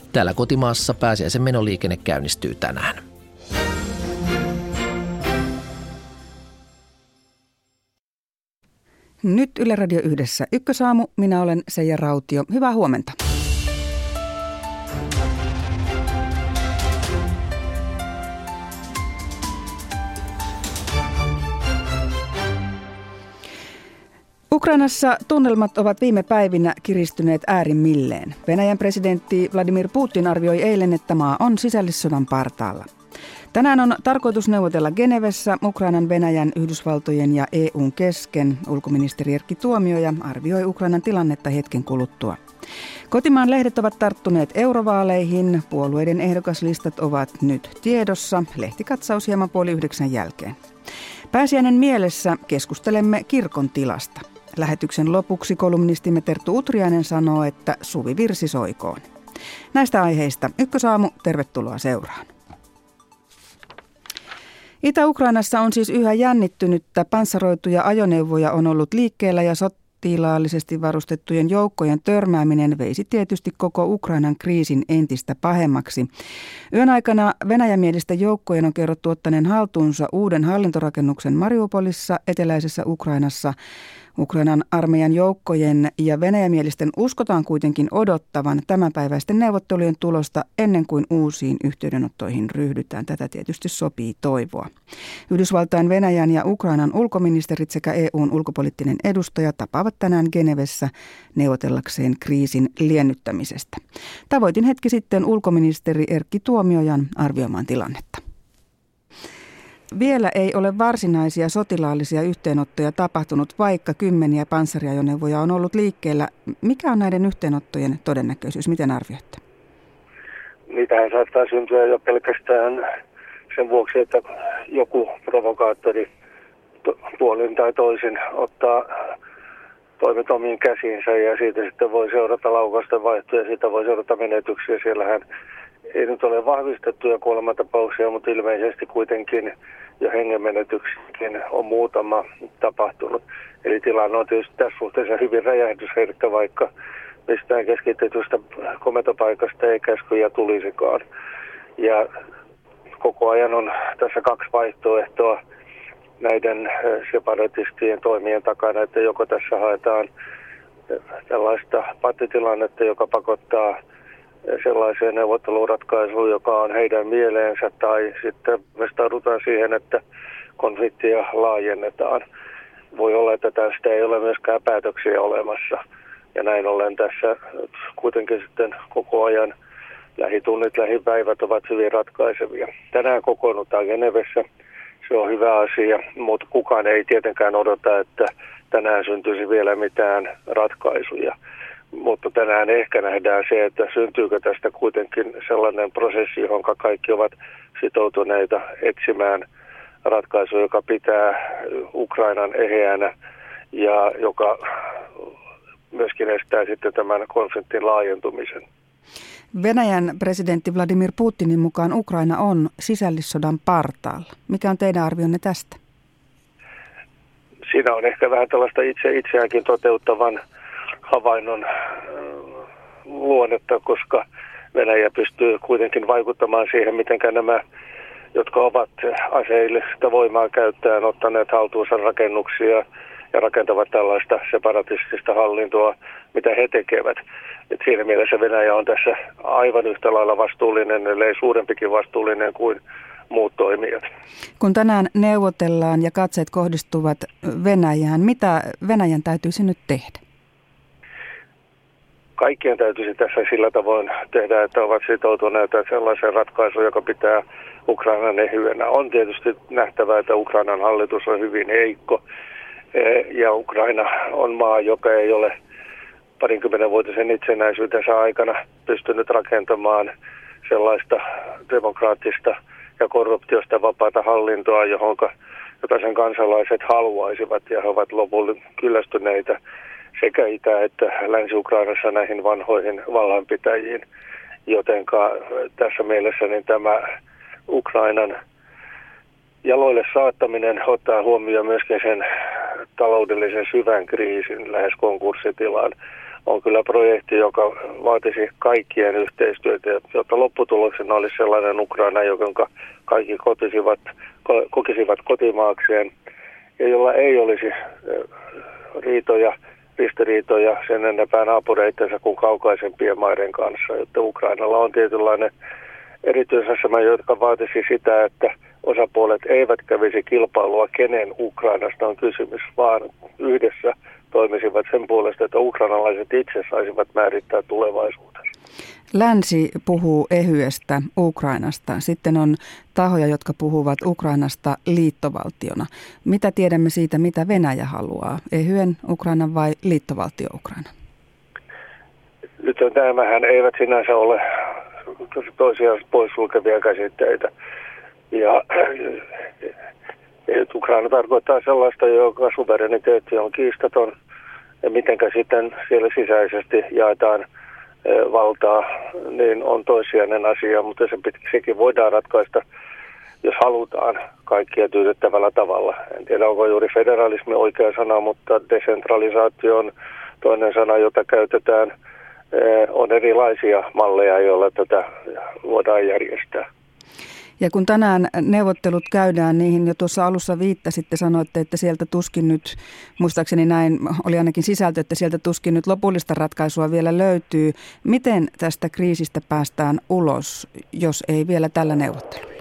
Täällä kotimaassa pääsiäisen menoliikenne käynnistyy tänään. Nyt Yle Radio Yhdessä Ykkösaamu. Minä olen Seija Rautio. Hyvää huomenta. Ukrainassa tunnelmat ovat viime päivinä kiristyneet äärimmilleen. Venäjän presidentti Vladimir Putin arvioi eilen, että maa on sisällissodan partaalla. Tänään on tarkoitus neuvotella Genevessä Ukrainan, Venäjän, Yhdysvaltojen ja EUn kesken. Ulkoministeri Erkki Tuomioja arvioi Ukrainan tilannetta hetken kuluttua. Kotimaan lehdet ovat tarttuneet eurovaaleihin. Puolueiden ehdokaslistat ovat nyt tiedossa. Lehtikatsaus hieman 8:30 jälkeen. Pääsiäinen mielessä keskustelemme kirkon tilasta. Lähetyksen lopuksi kolumnistimme Terttu Utriainen sanoo, että suvivirsi soikoon. Näistä aiheista Ykkösaamu, tervetuloa seuraan. Itä-Ukrainassa on siis yhä jännittynyttä. Panssaroituja ajoneuvoja on ollut liikkeellä ja sotilaallisesti varustettujen joukkojen törmääminen veisi tietysti koko Ukrainan kriisin entistä pahemmaksi. Yön aikana venäjämielisten joukkojen on kerrottu ottaneen haltuunsa uuden hallintorakennuksen Mariupolissa, eteläisessä Ukrainassa. Ukrainan armeijan joukkojen ja venäjämielisten uskotaan kuitenkin odottavan tämänpäiväisten neuvottelujen tulosta ennen kuin uusiin yhteydenottoihin ryhdytään. Tätä tietysti sopii toivoa. Yhdysvaltain, Venäjän ja Ukrainan ulkoministerit sekä EUn ulkopoliittinen edustaja tapaavat tänään Genevessä neuvotellakseen kriisin liennyttämisestä. Tavoitin hetki sitten ulkoministeri Erkki Tuomiojan arvioimaan tilannetta. Vielä ei ole varsinaisia sotilaallisia yhteenottoja tapahtunut, vaikka kymmeniä panssariajoneuvoja on ollut liikkeellä. Mikä on näiden yhteenottojen todennäköisyys? Miten arvioitte? Niitähän saattaa syntyä jo pelkästään sen vuoksi, että joku provokaattori puolin tai toisin ottaa toimet omiin käsiinsä ja siitä sitten voi seurata laukausten vaihtoja ja siitä voi seurata menetyksiä. Siellähän ei nyt ole vahvistettuja kuolematapauksia, mutta ilmeisesti kuitenkin jo hengenmenetyksiäkin on muutama tapahtunut. Eli tilanne on tietysti tässä suhteessa hyvin räjähdysherkkä, vaikka mistään keskitetystä komentopaikasta ei käskyjä tulisikaan. Ja koko ajan on tässä kaksi vaihtoehtoa näiden separatistien toimien takana, että joko tässä haetaan tällaista pattitilannetta, joka pakottaa sellaiseen neuvotteluratkaisuun, joka on heidän mieleensä, tai sitten vastaudutaan siihen, että konfliktia laajennetaan. Voi olla, että tästä ei ole myöskään päätöksiä olemassa. Ja näin ollen tässä kuitenkin sitten koko ajan lähitunnit, lähipäivät ovat hyvin ratkaisevia. Tänään kokoonnutaan Genevessä. Se on hyvä asia, mutta kukaan ei tietenkään odota, että tänään syntyisi vielä mitään ratkaisuja. Mutta tänään ehkä nähdään se, että syntyykö tästä kuitenkin sellainen prosessi, johon kaikki ovat sitoutuneita etsimään ratkaisua, joka pitää Ukrainan eheänä ja joka myöskin estää sitten tämän konfliktin laajentumisen. Venäjän presidentti Vladimir Putinin mukaan Ukraina on sisällissodan partaalla. Mikä on teidän arvionne tästä? Siinä on ehkä vähän tällaista itseäänkin toteuttavan havainnon luonnetta, koska Venäjä pystyy kuitenkin vaikuttamaan siihen, miten nämä, jotka ovat aseellista voimaa käyttäen ottaneet haltuunsa rakennuksia ja rakentavat tällaista separatistista hallintoa, mitä he tekevät. Et siinä mielessä Venäjä on tässä aivan yhtä lailla vastuullinen, ellei suurempikin vastuullinen kuin muut toimijat. Kun tänään neuvotellaan ja katseet kohdistuvat Venäjään, mitä Venäjän täytyisi nyt tehdä? Kaikkien täytyisi tässä sillä tavoin tehdä, että ovat sitoutuneita sellaiseen ratkaisuun, joka pitää Ukrainan ehyenä. On tietysti nähtävää, että Ukrainan hallitus on hyvin heikko ja Ukraina on maa, joka ei ole 20-vuotisen itsenäisyytensä aikana pystynyt rakentamaan sellaista demokraattista ja korruptiosta vapaata hallintoa, jota sen kansalaiset haluaisivat ja he ovat lopulta kyllästyneitä sekä Itä- että Länsi-Ukrainassa näihin vanhoihin vallanpitäjiin. Jotenka tässä mielessä niin tämä Ukrainan jaloille saattaminen ottaa huomioon myöskin sen taloudellisen syvän kriisin, lähes konkurssitilaan, on kyllä projekti, joka vaatisi kaikkien yhteistyötä, jotta lopputuloksena olisi sellainen Ukraina, jonka kaikki kokisivat kotimaakseen ja jolla ei olisi ristiriitoja sen enempää naapureittensa kuin kaukaisempien maiden kanssa. Että Ukrainalla on tietynlainen erityisasema, jotka vaatisi sitä, että osapuolet eivät kävisi kilpailua, kenen Ukrainasta on kysymys, vaan yhdessä toimisivat sen puolesta, että ukrainalaiset itse saisivat määrittää tulevaisuutensa. Länsi puhuu ehyestä Ukrainasta. Sitten on tahoja, jotka puhuvat Ukrainasta liittovaltiona. Mitä tiedämme siitä, mitä Venäjä haluaa? Ehyen Ukrainan vai liittovaltio Ukraina? Nyt nämähän eivät sinänsä ole toisiaan poissulkevia käsitteitä. Ja Ukraina tarkoittaa sellaista, joka suvereniteetti on kiistaton. Ja mitenkä sitten siellä sisäisesti jaetaan valtaa, niin on toissijainen asia, mutta sekin voidaan ratkaista, jos halutaan kaikkia tyydyttävällä tavalla. En tiedä, onko juuri federalismi oikea sana, mutta desentralisaatio on toinen sana, jota käytetään. On erilaisia malleja, joilla tätä voidaan järjestää. Ja kun tänään neuvottelut käydään, niihin jo tuossa alussa viittasitte, sanoitte, että sieltä tuskin nyt, muistaakseni näin oli ainakin sisältö, että sieltä tuskin nyt lopullista ratkaisua vielä löytyy. Miten tästä kriisistä päästään ulos, jos ei vielä tällä neuvottelulla?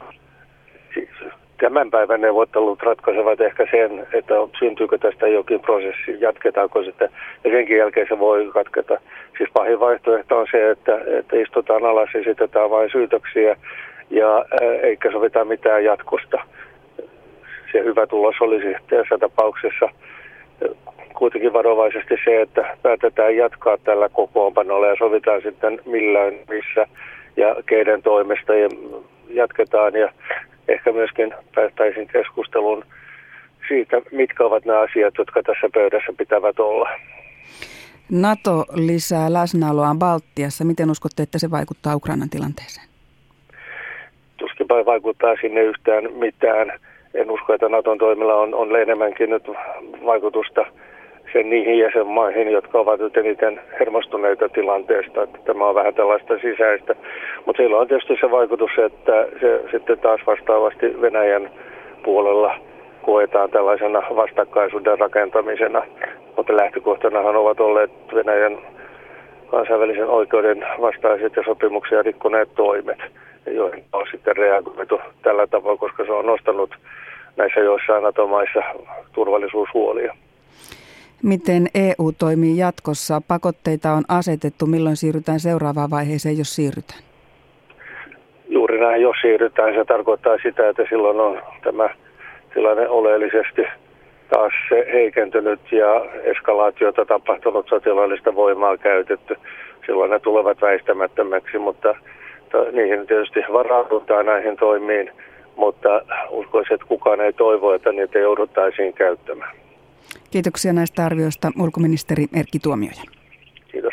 Tämän päivän neuvottelut ratkaisevat ehkä sen, että syntyykö tästä jokin prosessi, jatketaanko sitä, ja senkin jälkeen se voi katketa. Siis pahin vaihtoehto on se, että istutaan alas ja esitetään vain syytöksiä, ja eikä sovita mitään jatkosta. Se hyvä tulos olisi tässä tapauksessa kuitenkin varovaisesti se, että päätetään jatkaa tällä kokoonpanolla ja sovitaan sitten millään, missä ja keiden toimesta ja jatketaan. Ja ehkä myöskin päästäisiin keskusteluun siitä, mitkä ovat nämä asiat, jotka tässä pöydässä pitävät olla. NATO lisää läsnäoloaan Baltiassa. Miten uskotte, että se vaikuttaa Ukrainan tilanteeseen? Tuskinpa vaikuttaa sinne yhtään mitään. En usko, että Naton toimilla on enemmänkin nyt vaikutusta sen niihin jäsenmaihin, jotka ovat nyt eniten hermostuneita tilanteesta. Että tämä on vähän tällaista sisäistä. Mutta sillä on tietysti se vaikutus, että se sitten taas vastaavasti Venäjän puolella koetaan tällaisena vastakkaisuuden rakentamisena. Mutta lähtökohtanahan ovat olleet Venäjän kansainvälisen oikeuden vastaiset ja sopimuksia rikkoneet toimet, joihin on sitten reagoitu tällä tavalla, koska se on nostanut näissä joissain NATO-maissa turvallisuushuolia. Miten EU toimii jatkossa? Pakotteita on asetettu. Milloin siirrytään seuraavaan vaiheeseen, jos siirrytään? Juuri näin, jos siirrytään. Se tarkoittaa sitä, että silloin on tämä tilanne oleellisesti taas se heikentynyt ja eskalaatiota tapahtunut, sotilaallista voimaa käytetty. Silloin ne tulevat väistämättömäksi, mutta niihin tietysti varaudutaan näihin toimiin, mutta uskoisin, että kukaan ei toivo, että niitä jouduttaisiin käyttämään. Kiitoksia näistä arvioista, ulkoministeri Erkki Tuomioja. Kiitos.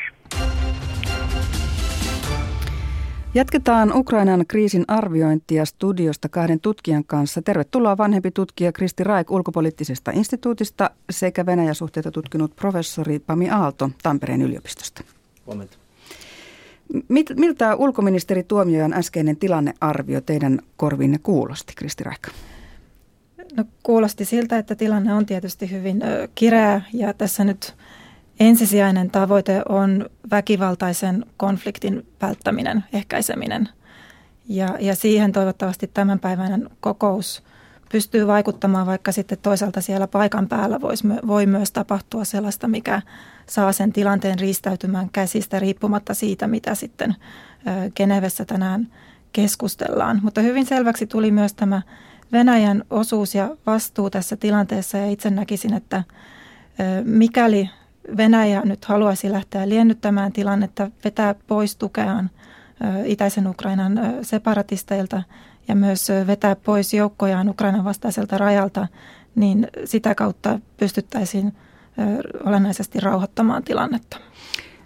Jatketaan Ukrainan kriisin arviointia studiosta kahden tutkijan kanssa. Tervetuloa vanhempi tutkija Kristi Raik ulkopoliittisesta instituutista sekä Venäjä-suhteita tutkinut professori Pami Aalto Tampereen yliopistosta. Huomenta. Miltä ulkoministeri Tuomiojan äskeinen tilannearvio teidän korviinne kuulosti, Kristi Raik? No, kuulosti siltä, että tilanne on tietysti hyvin kireä ja tässä nyt ensisijainen tavoite on väkivaltaisen konfliktin välttäminen, ehkäiseminen. Ja siihen toivottavasti tämänpäiväinen kokous pystyy vaikuttamaan, vaikka sitten toisaalta siellä paikan päällä voi myös tapahtua sellaista, mikä saa sen tilanteen riistäytymään käsistä riippumatta siitä, mitä sitten Genevessä tänään keskustellaan. Mutta hyvin selväksi tuli myös tämä Venäjän osuus ja vastuu tässä tilanteessa ja itse näkisin, että mikäli Venäjä nyt haluaisi lähteä liennyttämään tilannetta, vetää pois tukeaan itäisen Ukrainan separatisteilta ja myös vetää pois joukkojaan Ukrainan vastaiselta rajalta, niin sitä kautta pystyttäisiin olennaisesti rauhoittamaan tilannetta.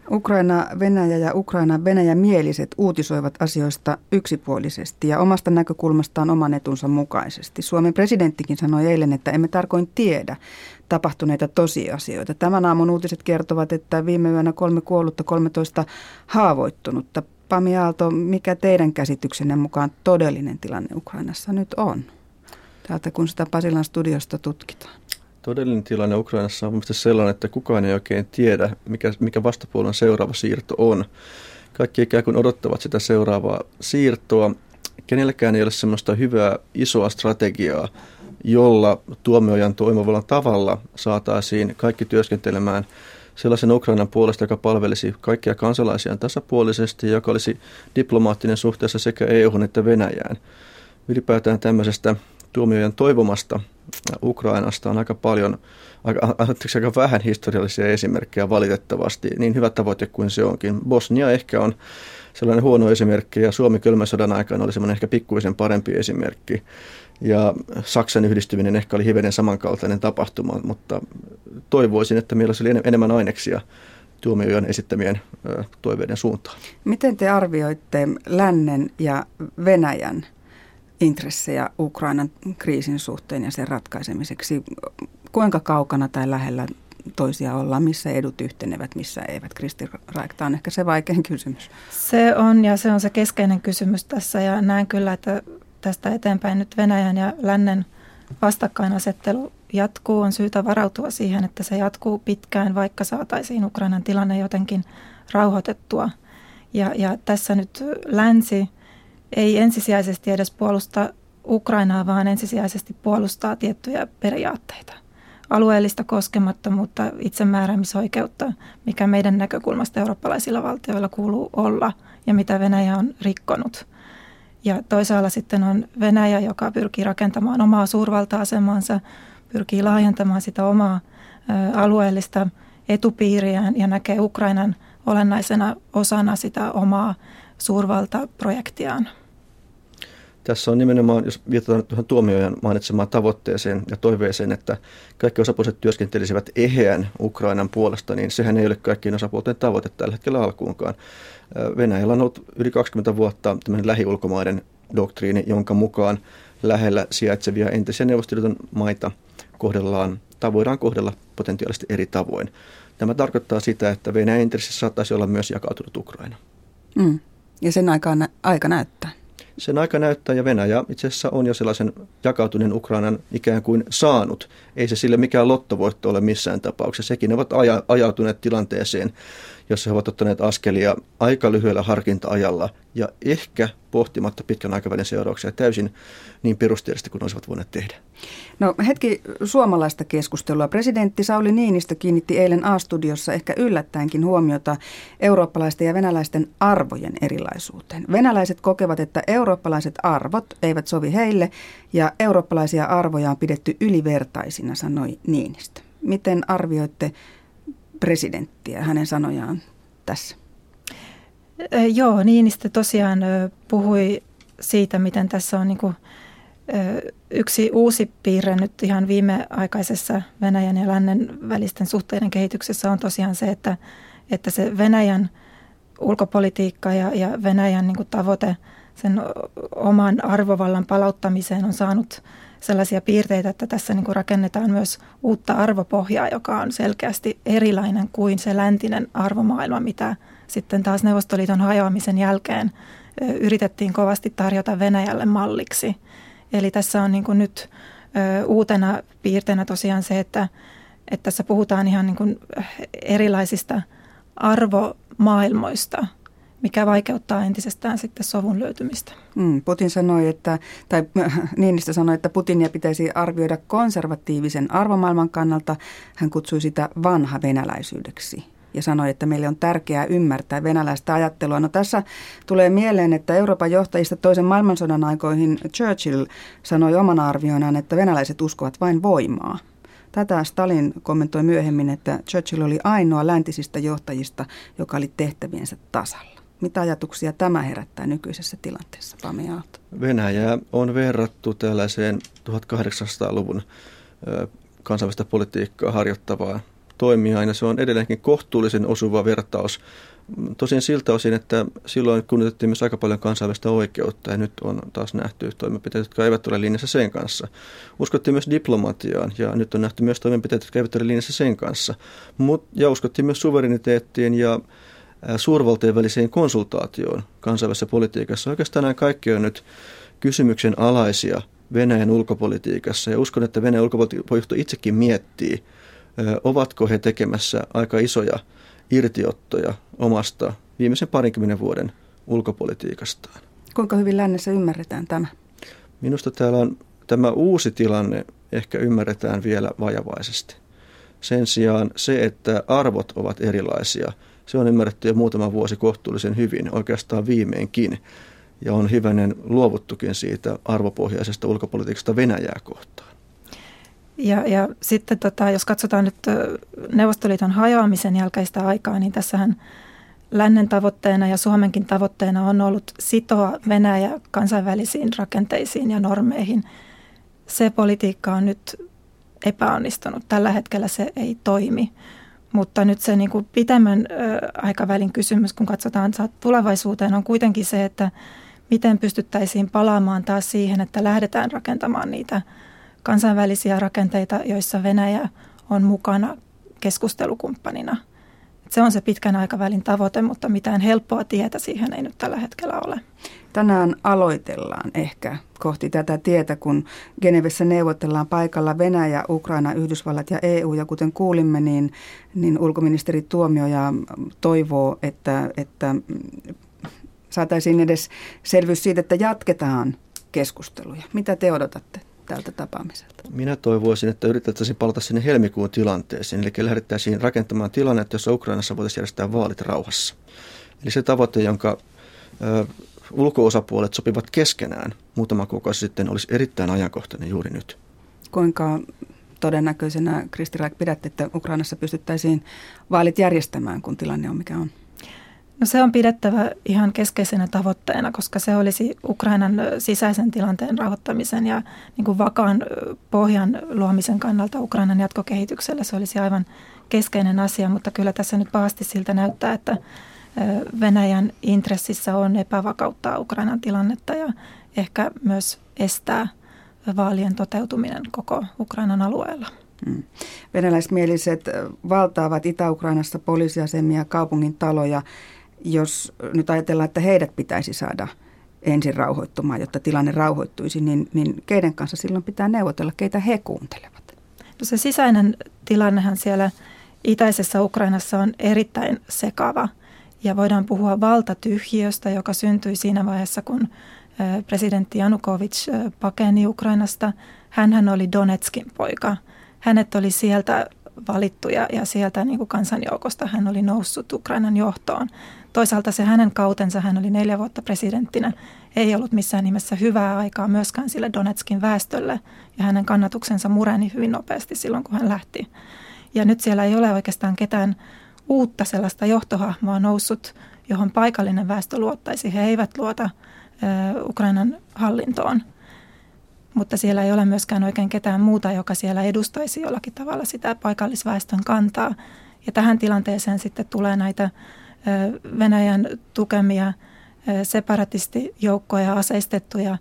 Ukraina-Venäjä ja Ukraina-Venäjä-mieliset uutisoivat asioista yksipuolisesti ja omasta näkökulmastaan oman etunsa mukaisesti. Suomen presidenttikin sanoi eilen, että emme tarkoin tiedä tapahtuneita tosiasioita. Tämän aamun uutiset kertovat, että viime yönä 3 kuollutta, 13 haavoittunutta. Pami Aalto, mikä teidän käsityksenne mukaan todellinen tilanne Ukrainassa nyt on? Täältä kun sitä Pasilan studiosta tutkitaan. Todellinen tilanne Ukrainassa on mielestäni sellainen, että kukaan ei oikein tiedä, mikä vastapuolen seuraava siirto on. Kaikki ikään kuin odottavat sitä seuraavaa siirtoa. Kenelläkään ei ole semmoista hyvää isoa strategiaa, jolla Tuomiojan toivomalla tavalla saataisiin kaikki työskentelemään sellaisen Ukrainan puolesta, joka palvelisi kaikkia kansalaisiaan tasapuolisesti ja joka olisi diplomaattinen suhteessa sekä EU:hun että Venäjään. Ylipäätään tämmöisestä Tuomiojan toivomasta Ukrainasta on aika vähän historiallisia esimerkkejä valitettavasti, niin hyvä tavoite kuin se onkin. Bosnia ehkä on sellainen huono esimerkki ja Suomi kylmän sodan aikana oli semmoinen ehkä pikkuisen parempi esimerkki. Ja Saksan yhdistyminen ehkä oli hivenen samankaltainen tapahtuma, mutta toivoisin, että meillä olisi enemmän aineksia Tuomiojan esittämien toiveiden suuntaan. Miten te arvioitte lännen ja Venäjän intressejä Ukrainan kriisin suhteen ja sen ratkaisemiseksi? Kuinka kaukana tai lähellä toisia ollaan, missä edut yhtenevät, missä eivät? Kristi Raik, tämä on ehkä se vaikein kysymys. Se on se keskeinen kysymys tässä ja näen kyllä, että tästä eteenpäin nyt Venäjän ja lännen vastakkainasettelu jatkuu. On syytä varautua siihen, että se jatkuu pitkään, vaikka saataisiin Ukrainan tilanne jotenkin rauhoitettua. Ja tässä nyt länsi ei ensisijaisesti edes puolusta Ukrainaa, vaan ensisijaisesti puolustaa tiettyjä periaatteita. Alueellista koskemattomuutta, itsemääräämisoikeutta, mikä meidän näkökulmasta eurooppalaisilla valtioilla kuuluu olla ja mitä Venäjä on rikkonut. Ja toisaalla sitten on Venäjä, joka pyrkii rakentamaan omaa suurvalta-asemansa, pyrkii laajentamaan sitä omaa alueellista etupiiriään ja näkee Ukrainan olennaisena osana sitä omaa suurvaltaprojektiaan. Tässä on nimenomaan, jos viitataan tuohon Tuomiojan mainitsemaan tavoitteeseen ja toiveeseen, että kaikki osapuolet työskentelisivät eheän Ukrainan puolesta, niin sehän ei ole kaikkien osapuolten tavoite tällä hetkellä alkuunkaan. Venäjällä on ollut yli 20 vuotta tämmöinen lähiulkomaiden doktriini, jonka mukaan lähellä sijaitsevia entisiä Neuvostoliiton maita voidaan kohdella potentiaalisesti eri tavoin. Tämä tarkoittaa sitä, että Venäjän intressissä saattaisi olla myös jakautunut Ukraina. Ja sen aika näyttää. Sen aika näyttää ja Venäjä itse asiassa on jo sellaisen jakautuneen Ukrainan ikään kuin saanut. Ei se sille mikään lottovoitto ole missään tapauksessa. Sekin ovat ajautuneet tilanteeseen, jossa he ovat ottaneet askelia aika lyhyellä harkinta-ajalla ja ehkä pohtimatta pitkän aikavälin seurauksia täysin niin perusteellisesti kuin olisivat voineet tehdä. No hetki suomalaista keskustelua. Presidentti Sauli Niinistö kiinnitti eilen A-studiossa ehkä yllättäenkin huomiota eurooppalaisten ja venäläisten arvojen erilaisuuteen. Venäläiset kokevat, että eurooppalaiset arvot eivät sovi heille ja eurooppalaisia arvoja on pidetty ylivertaisina, sanoi Niinistö. Miten arvioitte presidenttiä, hänen sanojaan tässä? Joo, Niinistö tosiaan puhui siitä, miten tässä on yksi uusi piirre nyt ihan viimeaikaisessa Venäjän ja lännen välisten suhteiden kehityksessä on tosiaan se, että se Venäjän ulkopolitiikka ja Venäjän tavoite sen oman arvovallan palauttamiseen on saanut sellaisia piirteitä, että tässä rakennetaan myös uutta arvopohjaa, joka on selkeästi erilainen kuin se läntinen arvomaailma, mitä sitten taas Neuvostoliiton hajoamisen jälkeen yritettiin kovasti tarjota Venäjälle malliksi. Eli tässä on nyt uutena piirteenä tosiaan se, että tässä puhutaan ihan erilaisista arvomaailmoista, mikä vaikeuttaa entisestään sitten sovun löytymistä. Niinistö sanoi, että Putinia pitäisi arvioida konservatiivisen arvomaailman kannalta. Hän kutsui sitä vanha venäläisyydeksi ja sanoi, että meille on tärkeää ymmärtää venäläistä ajattelua. No tässä tulee mieleen, että Euroopan johtajista toisen maailmansodan aikoihin Churchill sanoi omana arvioinaan, että venäläiset uskovat vain voimaa. Tätä Stalin kommentoi myöhemmin, että Churchill oli ainoa läntisistä johtajista, joka oli tehtäviensä tasalla. Mitä ajatuksia tämä herättää nykyisessä tilanteessa, Pami Aalto? Venäjää on verrattu tällaiseen 1800-luvun kansainvälistä politiikkaa harjoittavaan toimijaan, ja se on edelleenkin kohtuullisen osuva vertaus. Tosin siltä osin, että silloin kunnioitettiin myös aika paljon kansainvälistä oikeutta, ja nyt on taas nähty toimenpiteitä, jotka eivät ole linjassa sen kanssa. Uskottiin myös diplomatiaan, ja nyt on nähty myös toimenpiteitä, jotka eivät ole linjassa sen kanssa. Ja uskottiin myös suvereniteettiin ja suurvaltojen väliseen konsultaatioon kansainvälisessä politiikassa. Oikeastaan nämä kaikki on nyt kysymyksen alaisia Venäjän ulkopolitiikassa, ja uskon, että Venäjän ulkopolitiikka itsekin miettii, ovatko he tekemässä aika isoja irtiottoja omasta viimeisen 20 vuoden ulkopolitiikastaan. Kuinka hyvin lännessä ymmärretään tämä? Minusta täällä on tämä uusi tilanne ehkä ymmärretään vielä vajavaisesti. Sen sijaan se, että arvot ovat erilaisia, se on ymmärretty jo muutama vuosi kohtuullisen hyvin, oikeastaan viimeinkin. Ja on hivenen luovuttukin siitä arvopohjaisesta ulkopolitiikasta Venäjää kohtaan. Ja sitten jos katsotaan nyt Neuvostoliiton hajoamisen jälkeistä aikaa, niin tässähän lännen tavoitteena ja Suomenkin tavoitteena on ollut sitoa Venäjä kansainvälisiin rakenteisiin ja normeihin. Se politiikka on nyt epäonnistunut. Tällä hetkellä se ei toimi. Mutta nyt se niin kuin pitemmän aikavälin kysymys, kun katsotaan tulevaisuuteen, on kuitenkin se, että miten pystyttäisiin palaamaan taas siihen, että lähdetään rakentamaan niitä kansainvälisiä rakenteita, joissa Venäjä on mukana keskustelukumppanina. Se on se pitkän aikavälin tavoite, mutta mitään helppoa tietä siihen ei nyt tällä hetkellä ole. Tänään aloitellaan ehkä kohti tätä tietä, kun Genevessä neuvotellaan paikalla Venäjä, Ukraina, Yhdysvallat ja EU. Ja kuten kuulimme, niin ulkoministeri Tuomioja toivoo, että saataisiin edes selvyys siitä, että jatketaan keskusteluja. Mitä te odotatte tältä tapaamiselta? Minä toivoisin, että yritettäisiin palata sinne helmikuun tilanteeseen, eli lähdettäisiin rakentamaan tilannetta, jossa Ukrainassa voitaisiin järjestää vaalit rauhassa. Eli se tavoite, jonka ulko-osapuolet sopivat keskenään muutama kuukausi sitten, olisi erittäin ajankohtainen juuri nyt. Kuinka todennäköisenä, Kristi Raik, pidätte, että Ukrainassa pystyttäisiin vaalit järjestämään, kun tilanne on mikä on? No se on pidettävä ihan keskeisenä tavoitteena, koska se olisi Ukrainan sisäisen tilanteen rauhoittamisen ja niin kuin vakaan pohjan luomisen kannalta Ukrainan jatkokehityksellä. Se olisi aivan keskeinen asia, mutta kyllä tässä nyt pahasti siltä näyttää, että Venäjän intressissä on epävakauttaa Ukrainan tilannetta ja ehkä myös estää vaalien toteutuminen koko Ukrainan alueella. Venäläismieliset valtaavat Itä-Ukrainassa poliisiasemia, kaupungin taloja. Jos nyt ajatellaan, että heidät pitäisi saada ensin rauhoittumaan, jotta tilanne rauhoittuisi, niin keiden kanssa silloin pitää neuvotella, keitä he kuuntelevat? No se sisäinen tilannehan siellä itäisessä Ukrainassa on erittäin sekava ja voidaan puhua valtatyhjiöstä, joka syntyi siinä vaiheessa, kun presidentti Janukovic pakeni Ukrainasta. Hänhän oli Donetskin poika. Hänet oli sieltä valittu ja sieltä niin kuin kansanjoukosta hän oli noussut Ukrainan johtoon. Toisaalta se hänen kautensa, hän oli 4 vuotta presidenttinä, ei ollut missään nimessä hyvää aikaa myöskään sille Donetskin väestölle ja hänen kannatuksensa mureni hyvin nopeasti silloin, kun hän lähti. Ja nyt siellä ei ole oikeastaan ketään uutta sellaista johtohahmoa noussut, johon paikallinen väestö luottaisi. He eivät luota Ukrainan hallintoon. Mutta siellä ei ole myöskään oikein ketään muuta, joka siellä edustaisi jollakin tavalla sitä paikallisväestön kantaa. Ja tähän tilanteeseen sitten tulee näitä Venäjän tukemia separatistijoukkoja, aseistettuja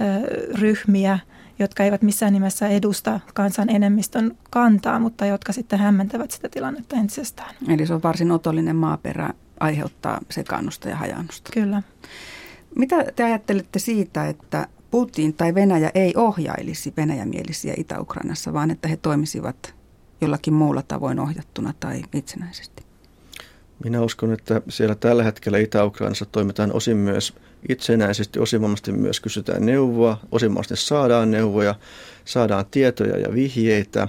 ryhmiä, jotka eivät missään nimessä edusta kansan enemmistön kantaa, mutta jotka sitten hämmentävät sitä tilannetta entisestään. Eli se on varsin otollinen maaperä aiheuttaa sekaannusta ja hajaannusta. Kyllä. Mitä te ajattelette siitä, että Putin tai Venäjä ei ohjailisi venäjämielisiä Itä-Ukrainassa, vaan että he toimisivat jollakin muulla tavoin ohjattuna tai itsenäisesti? Minä uskon, että siellä tällä hetkellä Itä-Ukrainassa toimitaan osin myös itsenäisesti, osimmaisesti myös kysytään neuvoa, osimmaisesti saadaan neuvoja, saadaan tietoja ja vihjeitä,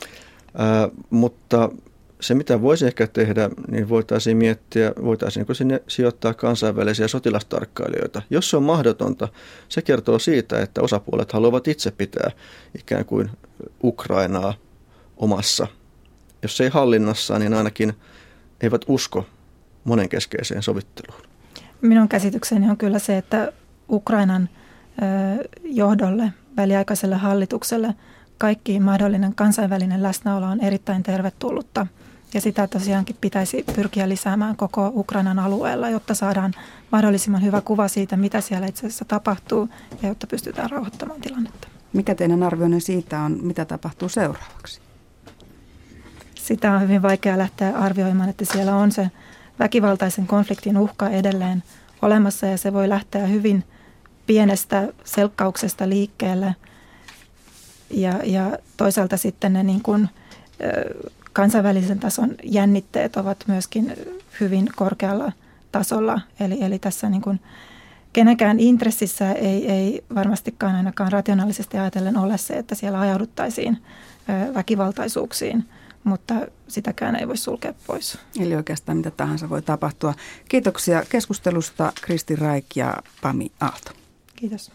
mutta se, mitä voisi ehkä tehdä, niin voitaisiin miettiä, voitaisiinko sinne sijoittaa kansainvälisiä sotilastarkkailijoita. Jos se on mahdotonta, se kertoo siitä, että osapuolet haluavat itse pitää ikään kuin Ukrainaa omassa. Jos ei hallinnassa, niin ainakin eivät usko monenkeskeiseen sovitteluun. Minun käsitykseni on kyllä se, että Ukrainan johdolle, väliaikaiselle hallitukselle, kaikki mahdollinen kansainvälinen läsnäolo on erittäin tervetullutta. Ja sitä tosiaankin pitäisi pyrkiä lisäämään koko Ukrainan alueella, jotta saadaan mahdollisimman hyvä kuva siitä, mitä siellä itse asiassa tapahtuu ja jotta pystytään rauhoittamaan tilannetta. Mikä teidän arvionne siitä on, mitä tapahtuu seuraavaksi? Sitä on hyvin vaikea lähteä arvioimaan, että siellä on se väkivaltaisen konfliktin uhka edelleen olemassa ja se voi lähteä hyvin pienestä selkkauksesta liikkeelle. Ja toisaalta sitten ne niin kuin, kansainvälisen tason jännitteet ovat myöskin hyvin korkealla tasolla. Eli tässä niin kuin kenenkään intressissä ei varmastikaan ainakaan rationaalisesti ajatellen ole se, että siellä ajauduttaisiin väkivaltaisuuksiin, mutta sitäkään ei voi sulkea pois. Eli oikeastaan mitä tahansa voi tapahtua. Kiitoksia keskustelusta Kristi Raik ja Pami Aalto. Kiitos.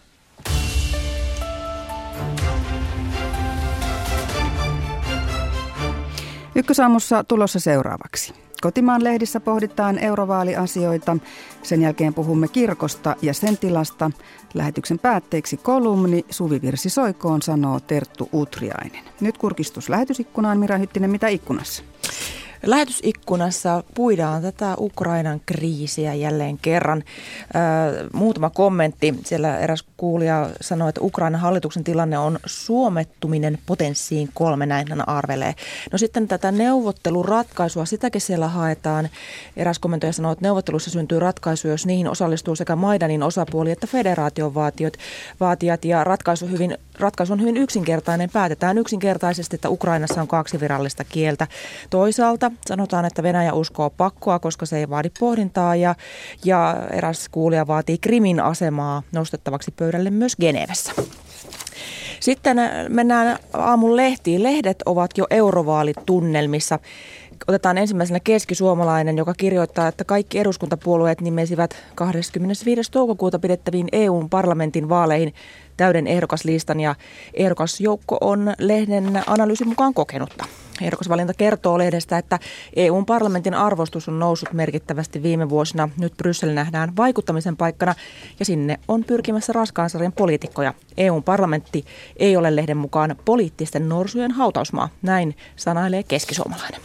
Ykkösaamussa tulossa seuraavaksi. Kotimaan lehdissä pohditaan eurovaaliasioita. Sen jälkeen puhumme kirkosta ja sen tilasta. Lähetyksen päätteeksi kolumni Suvivirsi soikoon, sanoo Terttu Utriainen. Nyt kurkistus lähetysikkunaan. Mira Hyttinen, mitä ikkunassa? Lähetysikkunassa puidaan tätä Ukrainan kriisiä jälleen kerran. Muutama kommentti. Siellä eräs kuulija sanoi, että Ukrainan hallituksen tilanne on suomettuminen potenssiin 3, näin hän arvelee. No sitten tätä neuvotteluratkaisua, sitäkin siellä haetaan. Eräs kommentoija sanoi, että neuvottelussa syntyy ratkaisu, jos niihin osallistuu sekä Maidanin osapuoli että federaation vaatijat. Ja ratkaisu on hyvin yksinkertainen. Päätetään yksinkertaisesti, että Ukrainassa on 2 virallista kieltä. Toisaalta sanotaan, että Venäjä uskoo pakkoa, koska se ei vaadi pohdintaa ja eräs kuulija vaatii Krimin asemaa nostettavaksi pöydälle myös Genevessä. Sitten mennään aamun lehtiin. Lehdet ovat jo eurovaalitunnelmissa. Otetaan ensimmäisenä keskisuomalainen, joka kirjoittaa, että kaikki eduskuntapuolueet nimesivät 25. toukokuuta pidettäviin EU-parlamentin vaaleihin täyden ehdokaslistan ja ehdokasjoukko on lehden analyysin mukaan kokenutta. Ehdokasvalinta kertoo lehdestä, että EU-parlamentin arvostus on noussut merkittävästi viime vuosina. Nyt Bryssel nähdään vaikuttamisen paikkana ja sinne on pyrkimässä raskaan sarjan poliitikkoja. EU-parlamentti ei ole lehden mukaan poliittisten norsujen hautausmaa, näin sanailee keskisuomalainen.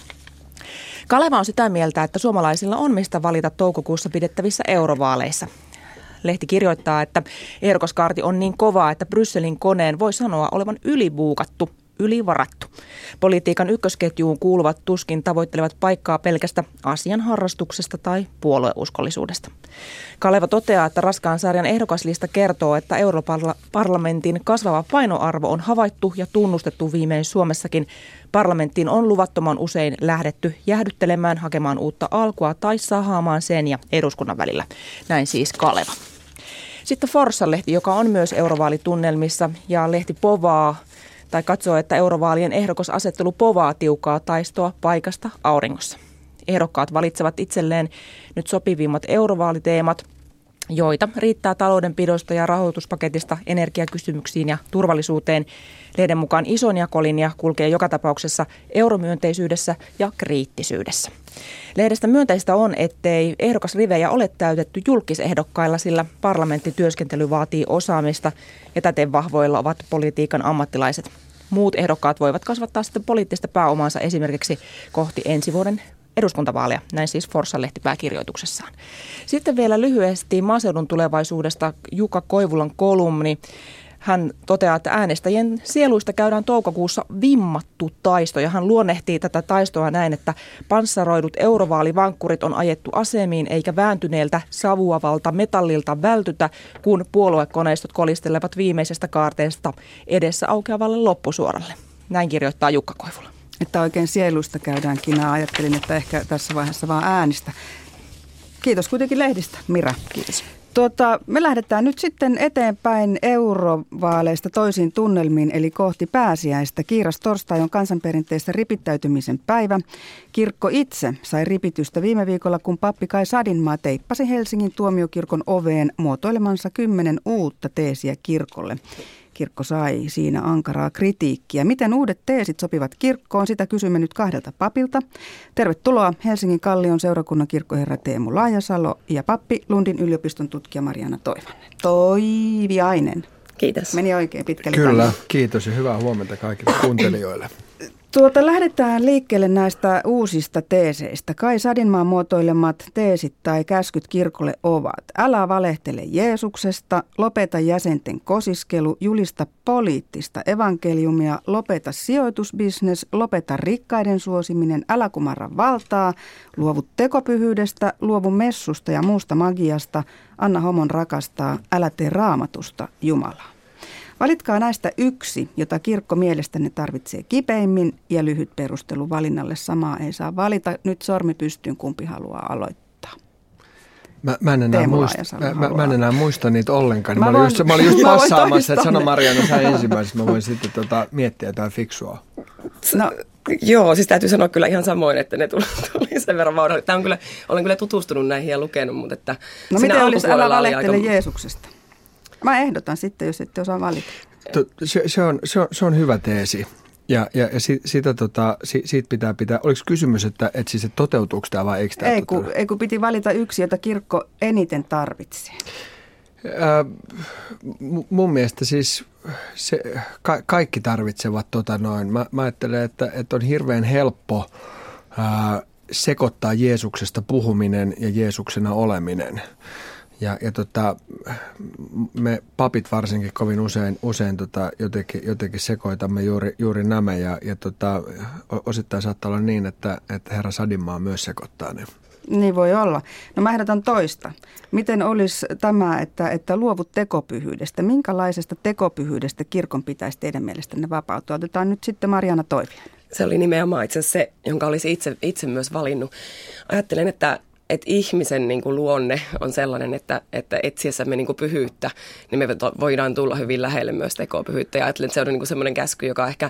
Kaleva on sitä mieltä, että suomalaisilla on mistä valita toukokuussa pidettävissä eurovaaleissa. Lehti kirjoittaa, että ehdokaskaarti on niin kovaa, että Brysselin koneen voi sanoa olevan ylibuukattu, ylivarattu. Politiikan ykkösketjuun kuuluvat tuskin tavoittelevat paikkaa pelkästä asian harrastuksesta tai puolueuskollisuudesta. Kaleva toteaa, että raskaan sarjan ehdokaslista kertoo, että Europarlamentin kasvava painoarvo on havaittu ja tunnustettu viimein Suomessakin. Parlamenttiin on luvattoman usein lähdetty jäähdyttelemään, hakemaan uutta alkua tai sahaamaan sen ja eduskunnan välillä. Näin siis Kaleva. Sitten Forssan-lehti, joka on myös eurovaalitunnelmissa ja lehti povaa tai katsoo, että eurovaalien ehdokasasettelu povaa tiukkaa taistoa paikasta auringossa. Ehdokkaat valitsevat itselleen nyt sopivimmat eurovaaliteemat, joita riittää taloudenpidosta ja rahoituspaketista energiakysymyksiin ja turvallisuuteen. Lehden mukaan ison jakolinja kulkee joka tapauksessa euromyönteisyydessä ja kriittisyydessä. Lehdestä myönteistä on, ettei ehdokasrivejä ole täytetty julkisehdokkailla, sillä parlamenttityöskentely vaatii osaamista ja täten vahvoilla ovat politiikan ammattilaiset. Muut ehdokkaat voivat kasvattaa sitten poliittista pääomaansa esimerkiksi kohti ensi vuoden eduskuntavaaleja, näin siis Forssan-lehti pääkirjoituksessaan. Sitten vielä lyhyesti maaseudun tulevaisuudesta Jukka Koivulan kolumni. Hän toteaa, että äänestäjien sieluista käydään toukokuussa vimmattu taisto ja hän luonnehtii tätä taistoa näin, että panssaroidut eurovaalivankkurit on ajettu asemiin eikä vääntyneeltä savuavalta metallilta vältytä, kun puoluekoneistot kolistelevat viimeisestä kaarteesta edessä aukeavalle loppusuoralle. Näin kirjoittaa Jukka Koivula. Että oikein sieluista käydään kinaa. Ajattelin, että ehkä tässä vaiheessa vaan äänistä. Kiitos kuitenkin lehdistä, Mira. Kiitos. Me lähdetään nyt sitten eteenpäin eurovaaleista toisiin tunnelmiin, eli kohti pääsiäistä. Kiiras torstai on kansanperinteistä ripittäytymisen päivä. Kirkko itse sai ripitystä viime viikolla, kun pappi Kai Sadinmaa teippasi Helsingin tuomiokirkon oveen muotoilemansa 10 uutta teesiä kirkolle. Kirkko sai siinä ankaraa kritiikkiä. Miten uudet teesit sopivat kirkkoon? Sitä kysymme nyt 2 papilta. Tervetuloa Helsingin Kallion seurakunnan kirkkoherra Teemu Laajasalo ja pappi Lundin yliopiston tutkija Mariana Toiviainen. Kiitos. Meni oikein pitkälle. Kyllä, kiitos ja hyvää huomenta kaikille kuuntelijoille. Lähdetään liikkeelle näistä uusista teeseistä. Kai Sadinmaan muotoilemat teesit tai käskyt kirkolle ovat: älä valehtele Jeesuksesta, lopeta jäsenten kosiskelu, julista poliittista evankeliumia, lopeta sijoitusbisnes, lopeta rikkaiden suosiminen, älä kumarra valtaa, luovu tekopyhyydestä, luovu messusta ja muusta magiasta, anna homon rakastaa, älä tee Raamatusta Jumalaa. Valitkaa näistä yksi, jota kirkko mielestänne tarvitsee kipeimmin, ja lyhyt perustelu valinnalle. Samaa ei saa valita. Nyt sormi pystyyn, kumpi haluaa aloittaa. Mä en enää muista niitä ollenkaan. Mä olin just passaamassa, että sano Marianna sä ensimmäisenä. Mä voin sitten miettiä jotain fiksua. No, joo, siis täytyy sanoa kyllä ihan samoin, että ne tuli sen verran vauhdalla. Olen kyllä tutustunut näihin ja lukenut, mutta että no miten olisi älä valehtele Jeesuksesta? Mä ehdotan sitten, jos ette osaa valita. Se on hyvä teesi. Ja siitä pitää. Oliko kysymys, että siis toteutuuko tämä vai eikö tämä toteutu? Ei, kun piti valita yksi, jota kirkko eniten tarvitsee. Mun mielestä siis kaikki tarvitsevat Mä ajattelen, että on hirveän helppo sekoittaa Jeesuksesta puhuminen ja Jeesuksena oleminen. Ja me papit varsinkin kovin usein jotenkin sekoitamme juuri nämä ja osittain saattaa olla niin, että herra Sadinmaa myös sekoittaa ne. Niin voi olla. No mä ehdotan toista. Miten olisi tämä, että luovut tekopyhyydestä? Minkälaisesta tekopyhyydestä kirkon pitäisi teidän mielestänne vapautua? Otetaan nyt sitten Marianna Toiviainen. Se oli nimenomaan itse asiassa se, jonka olisi itse myös valinnut. Ajattelen, että ihmisen niin kuin luonne on sellainen, että etsiessämme niin kuin pyhyyttä, niin me voidaan tulla hyvin lähelle myös tekopyhyyttä. Ja ajattelen, että se on niin kuin semmoinen käsky, joka ehkä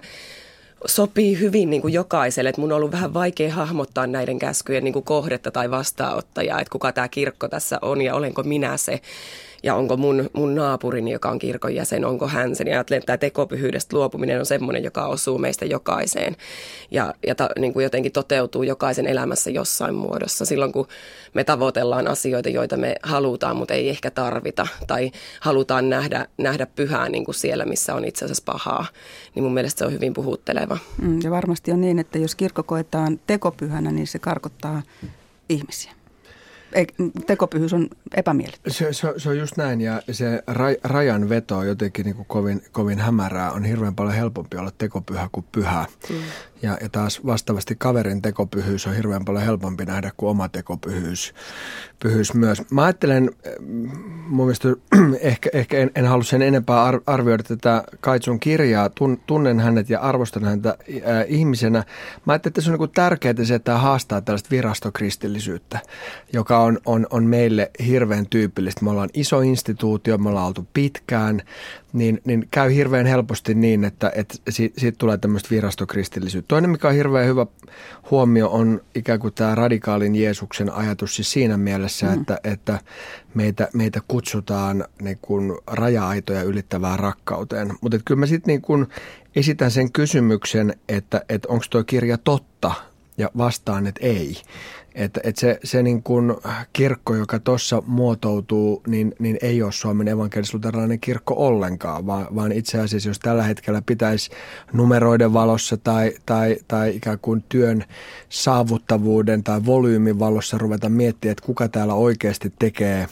sopii hyvin niin kuin jokaiselle. Että mun on ollut vähän vaikea hahmottaa näiden käskyjen niin kuin kohdetta tai vastaanottajaa, että kuka tämä kirkko tässä on ja olenko minä se. Ja onko mun naapurini, joka on kirkon jäsen, onko hän sen. Ja ajattelen, että tämä tekopyhyydestä luopuminen on semmoinen, joka osuu meistä jokaiseen. Ja niin kuin jotenkin toteutuu jokaisen elämässä jossain muodossa. Silloin kun me tavoitellaan asioita, joita me halutaan, mutta ei ehkä tarvita. Tai halutaan nähdä pyhää niin kuin siellä, missä on itse asiassa pahaa. Niin mun mielestä se on hyvin puhutteleva. Ja varmasti on niin, että jos kirkko koetaan tekopyhänä, niin se karkottaa ihmisiä. Tekopyhyys on epämiellyttävä. Se on just näin, ja se rajan veto on jotenkin niin kuin kovin hämärää. On hirveän paljon helpompi olla tekopyhä kuin pyhä. Ja taas vastaavasti kaverin tekopyhyys on hirveän paljon helpompi nähdä kuin oma tekopyhyys myös. Mä ajattelen, mun mielestä ehkä en halua sen enempää arvioida tätä Kaitsun kirjaa. Tunnen hänet ja arvostan häntä ihmisenä. Mä ajattelen, että se on niin tärkeää se, että haastaa tällaista virastokristillisyyttä, joka on meille hirveän tyypillistä. Me ollaan iso instituutio, me ollaan oltu pitkään, niin käy hirveän helposti niin, että siitä tulee tämmöistä virastokristillisyyttä. Toinen, mikä on hirveän hyvä huomio, on ikään kuin tämä radikaalin Jeesuksen ajatus siis siinä mielessä, että meitä kutsutaan niin kuin raja-aitoja ylittävään rakkauteen. Mutta kyllä mä sitten niin kuin esitän sen kysymyksen, että onko tuo kirja totta, ja vastaan, että ei. Että se niin kuin kirkko, joka tuossa muotoutuu, niin ei ole Suomen evankelis-luterilainen kirkko ollenkaan, vaan itse asiassa, jos tällä hetkellä pitäisi numeroiden valossa tai ikään kuin työn saavuttavuuden tai volyymin valossa ruveta miettimään, että kuka täällä oikeasti tekee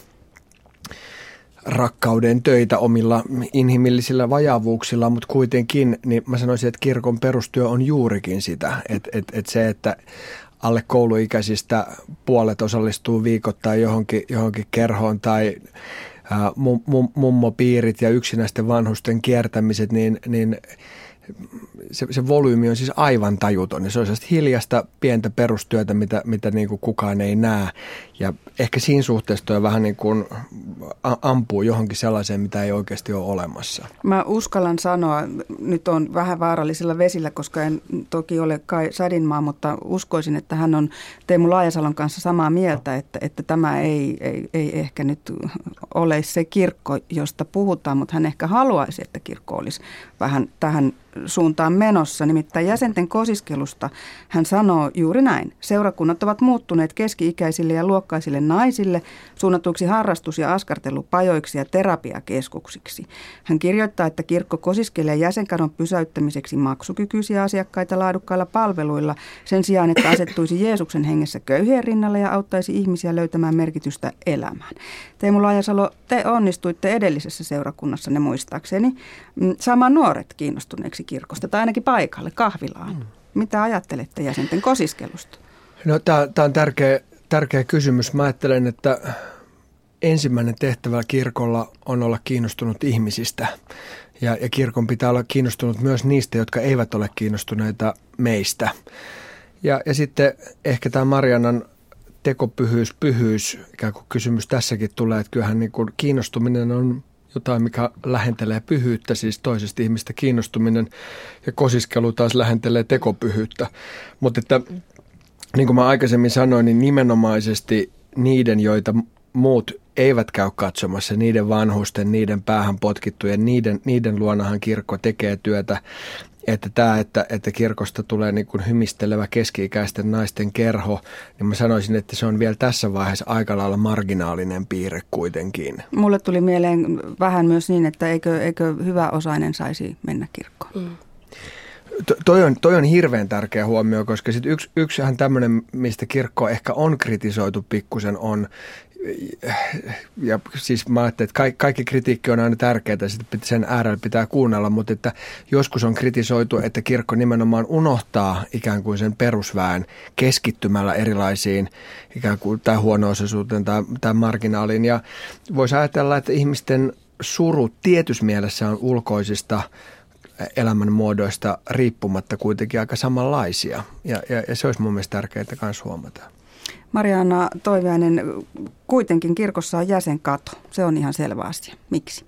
rakkauden töitä omilla inhimillisillä vajaavuuksilla, mutta kuitenkin, niin mä sanoisin, että kirkon perustyö on juurikin sitä, että se, että alle kouluikäisistä puolet osallistuu viikoittain johonkin kerhoon tai mummopiirit ja yksinäisten vanhusten kiertämiset, niin se volyymi on siis aivan tajuton. Ja se on sellaista hiljasta pientä perustyötä, mitä niin kuin kukaan ei näe. Ja ehkä siinä suhteessa toi vähän niin kuin ampuu johonkin sellaiseen, mitä ei oikeasti ole olemassa. Mä uskallan sanoa, nyt on vähän vaarallisilla vesillä, koska en toki ole Kai Sadinmaa, mutta uskoisin, että hän on Teemu Laajasalon kanssa samaa mieltä, että tämä ei ehkä nyt ole se kirkko, josta puhutaan, mutta hän ehkä haluaisi, että kirkko olisi vähän tähän suuntaan menossa. Nimittäin jäsenten kosiskelusta hän sanoo juuri näin. Seurakunnat ovat muuttuneet keski-ikäisille ja luokkaisille naisille suunnatuiksi harrastus- ja askartelupajoiksi ja terapiakeskuksiksi. Hän kirjoittaa, että kirkko kosiskelee jäsenkadon pysäyttämiseksi maksukykyisiä asiakkaita laadukkailla palveluilla sen sijaan, että asettuisi Jeesuksen hengessä köyhien rinnalle ja auttaisi ihmisiä löytämään merkitystä elämään. Teemu Laajasalo, te onnistuitte edellisessä seurakunnassanne muistaakseni saamaan nuoret kiinnostuneeksi kirkosta tai ainakin paikalle kahvilaan. Mitä ajattelette jäsenten kosiskelusta? No, tämä on tärkeä kysymys. Mä ajattelen, että ensimmäinen tehtävä kirkolla on olla kiinnostunut ihmisistä. Ja kirkon pitää olla kiinnostunut myös niistä, jotka eivät ole kiinnostuneita meistä. Ja sitten ehkä tämä Mariannan tekopyhyys, ikään kuin kysymys tässäkin tulee, että kyllähän niin kuin kiinnostuminen on jotain, mikä lähentelee pyhyyttä, siis toisesta ihmistä kiinnostuminen, ja kosiskelu taas lähentelee tekopyhyyttä. Mutta että niin kuin mä aikaisemmin sanoin, niin nimenomaisesti niiden, joita muut eivät käy katsomassa, niiden vanhusten, niiden päähän potkittujen, niiden luonahan kirkko tekee työtä. Että kirkosta tulee niin kuin hymistelevä keski-ikäisten naisten kerho, niin mä sanoisin, että se on vielä tässä vaiheessa aika lailla marginaalinen piirre kuitenkin. Mulle tuli mieleen vähän myös niin, että eikö hyväosainen saisi mennä kirkkoon? Toi on hirveän tärkeä huomio, koska sit yksihän tämmöinen, mistä kirkko ehkä on kritisoitu pikkusen, on, ja siis mä ajattelin, että kaikki kritiikki on aina tärkeää, sen äärellä pitää kuunnella, mutta että joskus on kritisoitu, että kirkko nimenomaan unohtaa ikään kuin sen perusväen keskittymällä erilaisiin ikään kuin tai huono-osaisuuteen tai marginaaliin. Ja voisi ajatella, että ihmisten suru tietyssä mielessä on ulkoisista elämänmuodoista riippumatta kuitenkin aika samanlaisia. Ja se olisi mun mielestä tärkeää myös huomata. Marianna Toiviainen, kuitenkin kirkossa on jäsenkato. Se on ihan selvä asia. Miksi?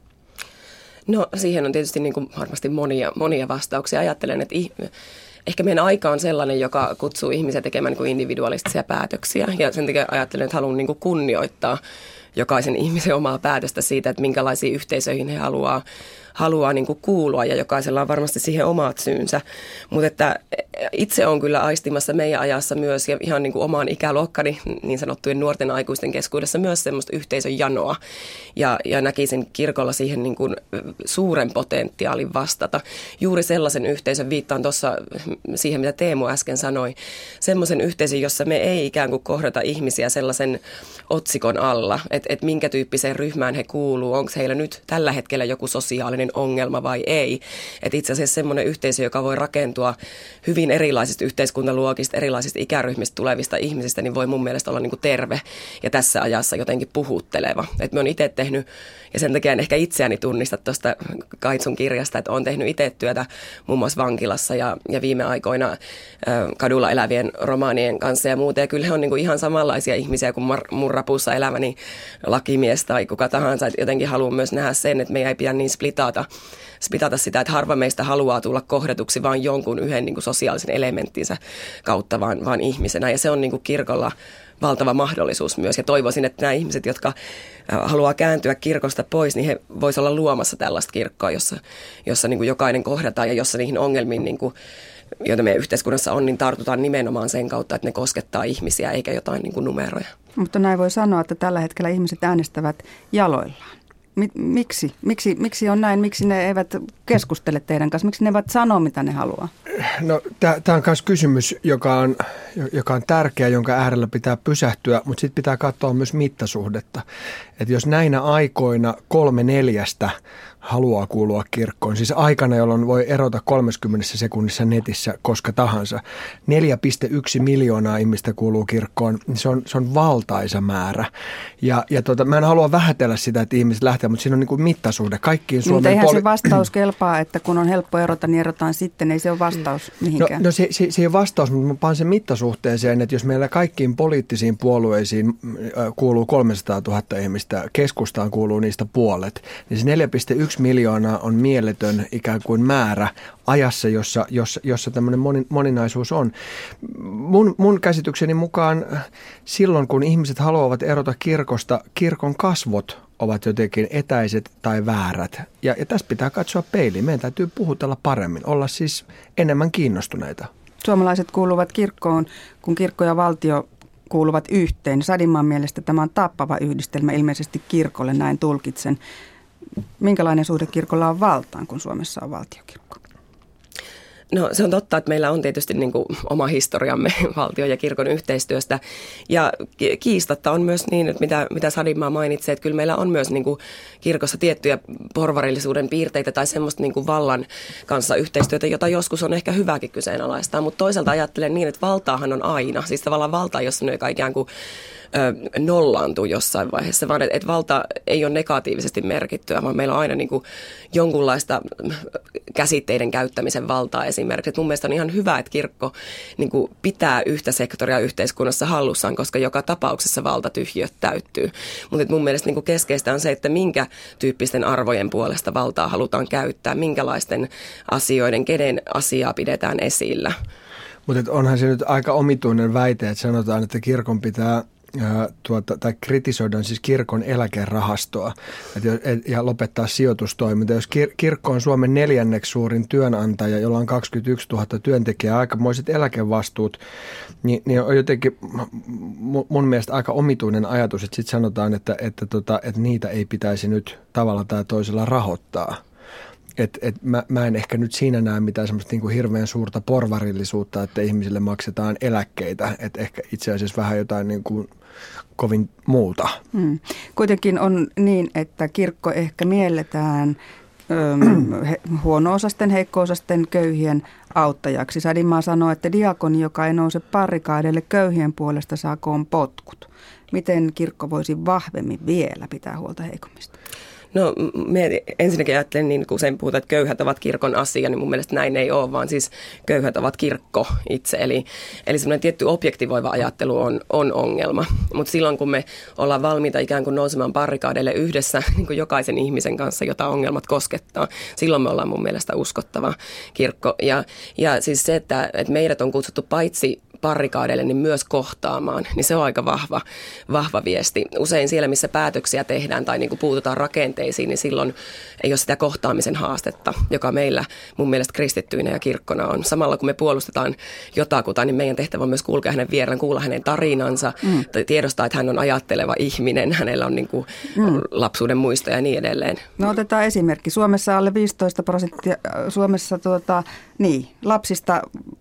No siihen on tietysti niin kuin varmasti monia vastauksia. Ajattelen, että ehkä meidän aika on sellainen, joka kutsuu ihmisiä tekemään niin kuin individualistisia päätöksiä. Ja sen takia ajattelen, että haluan niin kuin kunnioittaa jokaisen ihmisen omaa päätöstä siitä, että minkälaisiin yhteisöihin he haluaa niin kuin kuulua, ja jokaisella on varmasti siihen omat syynsä. Mutta että itse on kyllä aistimassa meidän ajassa myös, ja ihan niin kuin omaan ikäluokkani niin sanottujen nuorten aikuisten keskuudessa myös semmoista yhteisön janoa. Ja näkisin kirkolla siihen niin kuin suuren potentiaalin vastata. Juuri sellaisen yhteisön, viittaan tuossa siihen, mitä Teemu äsken sanoi, semmoisen yhteisön, jossa me ei ikään kuin kohdata ihmisiä sellaisen otsikon alla, että minkä tyyppiseen ryhmään he kuuluu, onko heillä nyt tällä hetkellä joku sosiaalinen ongelma vai ei. Että itse asiassa semmoinen yhteisö, joka voi rakentua hyvin erilaisista yhteiskuntaluokista, erilaisista ikäryhmistä tulevista ihmisistä, niin voi mun mielestä olla niin kuin terve ja tässä ajassa jotenkin puhutteleva. Että mä oon itse tehnyt, ja sen takia en ehkä itseäni tunnista tuosta Kaitsun kirjasta, että oon tehnyt itse työtä muun muassa vankilassa ja viime aikoina kadulla elävien romaanien kanssa ja muuta. Ja kyllä he on niin kuin ihan samanlaisia ihmisiä kuin mun rapussa elämäni lakimies tai kuka tahansa. Et jotenkin haluan myös nähdä sen, että meidän ei pidä niin splitata sitä, että harva meistä haluaa tulla kohdatuksi vain jonkun yhden niin kuin sosiaalisen elementtinsä kautta, vaan ihmisenä. Ja se on niin kuin kirkolla valtava mahdollisuus myös. Ja toivoisin, että nämä ihmiset, jotka haluaa kääntyä kirkosta pois, niin he voisivat olla luomassa tällaista kirkkoa, jossa niin kuin jokainen kohdataan ja jossa niihin ongelmiin, niin kuin, joita meidän yhteiskunnassa on, niin tartutaan nimenomaan sen kautta, että ne koskettaa ihmisiä eikä jotain niin kuin numeroja. Mutta näin voi sanoa, että tällä hetkellä ihmiset äänestävät jaloillaan. Miksi on näin? Miksi ne eivät keskustele teidän kanssa? Miksi ne eivät sano, mitä ne haluaa? No, tämä on myös kysymys, joka on tärkeä, jonka äärellä pitää pysähtyä, mutta sitten pitää katsoa myös mittasuhdetta. Että jos näinä aikoina 3/4 haluaa kuulua kirkkoon, siis aikana, jolloin voi erota 30 sekunnissa netissä koska tahansa, 4,1 miljoonaa ihmistä kuuluu kirkkoon, niin se on valtaisa määrä. Ja mä en halua vähätellä sitä, että ihmiset lähtee, mutta siinä on niin kuin mittasuhde. Kaikkiin Suomen mutta eihän se vastaus kelpaa, että kun on helppo erota, niin erotaan sitten. Ei se ole vastaus mihinkään. No se ei ole vastaus, mutta mä panen sen mittasuhteeseen, että jos meillä kaikkiin poliittisiin puolueisiin kuuluu 300 000 ihmistä, keskustaan kuuluu niistä puolet, niin se 4,1 1 miljoonaa on mieletön ikään kuin määrä ajassa, jossa tämmöinen moninaisuus on. Mun käsitykseni mukaan silloin, kun ihmiset haluavat erota kirkosta, kirkon kasvot ovat jotenkin etäiset tai väärät. Ja tässä pitää katsoa peiliin. Meidän täytyy puhutella paremmin, olla siis enemmän kiinnostuneita. Suomalaiset kuuluvat kirkkoon, kun kirkko ja valtio kuuluvat yhteen. Sadinmaan mielestä tämä on tappava yhdistelmä ilmeisesti kirkolle, näin tulkitsen. Minkälainen suhde kirkolla on valtaan, kun Suomessa on valtiokirkko? No se on totta, että meillä on tietysti niin kuin oma historiamme valtion ja kirkon yhteistyöstä ja kiistatta on myös niin, että mitä Sadinmaa mainitsi, että kyllä meillä on myös niin kuin kirkossa tiettyjä porvarillisuuden piirteitä tai semmoista niin kuin vallan kanssa yhteistyötä, jota joskus on ehkä hyväkin kyseenalaistaa, mutta toisaalta ajattelen niin, että valtaahan on aina, siis tavallaan valta, jossa ne ikään kuin nollaantuu jossain vaiheessa, vaan että valta ei ole negatiivisesti merkittyä, vaan meillä on aina niin kuin jonkunlaista käsitteiden käyttämisen valtaa esimerkiksi. Et mun mielestä on ihan hyvä, että kirkko niin kuin pitää yhtä sektoria yhteiskunnassa hallussaan, koska joka tapauksessa valtatyhjiöt täyttyy. Mutta mun mielestä niin kuin keskeistä on se, että minkä tyyppisten arvojen puolesta valtaa halutaan käyttää, minkälaisten asioiden, kenen asiaa pidetään esillä. Mutta onhan se nyt aika omituinen väite, että sanotaan, että kirkon pitää tai kritisoidaan siis kirkon eläkerahastoa ja lopettaa sijoitustoiminta. Jos kirkko on Suomen 4. suurin työnantaja, jolla on 21 000 työntekijää, aikamoiset eläkevastuut, niin on jotenkin mun mielestä aika omituinen ajatus, että sitten sanotaan, että niitä ei pitäisi nyt tavalla tai toisella rahoittaa. Mä en ehkä nyt siinä näe mitään semmoista niin kuin hirveän suurta porvarillisuutta, että ihmisille maksetaan eläkkeitä. Että ehkä itse asiassa vähän jotain niin kuin kovin muuta. Kuitenkin on niin, että kirkko ehkä mielletään huono-osasten, heikko-osasten, köyhien auttajaksi. Sadinmaa sanoo, että diakoni, joka ei nouse parrikaadeille köyhien puolesta, saakoon potkut. Miten kirkko voisi vahvemmin vielä pitää huolta heikommista? No ensinnäkin ajattelen, niin kun usein puhutaan, että köyhät ovat kirkon asia, niin mun mielestä näin ei ole, vaan siis köyhät ovat kirkko itse. Eli semmoinen tietty objektivoiva ajattelu on ongelma. Mutta silloin, kun me ollaan valmiita ikään kuin nousemaan barrikaadeille yhdessä niin kuin jokaisen ihmisen kanssa, jota ongelmat koskettaa, silloin me ollaan mun mielestä uskottava kirkko. Ja siis se, että meidät on kutsuttu paitsi barrikaadeille, niin myös kohtaamaan, niin se on aika vahva viesti. Usein siellä, missä päätöksiä tehdään tai niin kuin puututaan rakenteisiin, niin silloin ei ole sitä kohtaamisen haastetta, joka meillä mun mielestä kristittyinä ja kirkkona on. Samalla kun me puolustetaan jotakuta, niin meidän tehtävä on myös kulkea hänen vierään, kuulla hänen tarinansa, tiedostaa, että hän on ajatteleva ihminen, hänellä on niin kuin lapsuuden muistoja ja niin edelleen. No otetaan esimerkki. Suomessa alle 15%, Suomessa lapsista